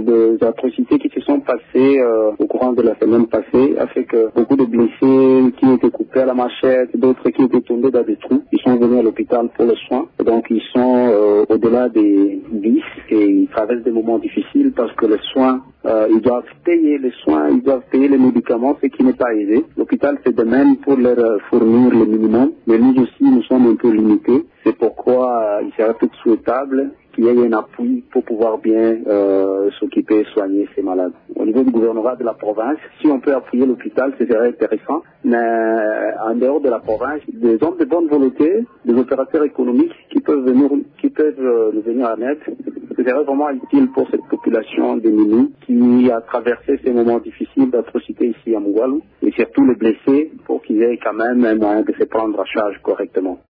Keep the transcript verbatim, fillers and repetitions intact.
des atrocités qui se sont passées euh, au courant de la semaine passée a fait que beaucoup de blessés qui étaient coupés à la machette, d'autres qui étaient tombés dans des trous, ils sont venus à l'hôpital pour les soins. Donc ils sont euh, au-delà des dix et ils traversent des moments difficiles parce que les soins, euh, ils doivent payer les soins, ils doivent payer les médicaments, ce qui n'est pas aisé. L'hôpital fait de même pour leur euh, fournir le minimum, mais nous aussi nous sommes un peu limités. C'est pourquoi euh, il serait tout souhaitable qu'il y ait un appui pour pouvoir bien euh, s'occuper et soigner ces malades. Au niveau du gouvernement de la province, si on peut appuyer l'hôpital, ce serait intéressant, mais en dehors de la province, des hommes de bonne volonté, des opérateurs économiques qui peuvent venir, qui peuvent euh, nous venir en aide, ce serait vraiment utile pour cette population démunie qui a traversé ces moments difficiles d'atrocité ici à Mougalou, et surtout les blessés pour qu'ils aient quand même un moyen de se prendre en charge correctement.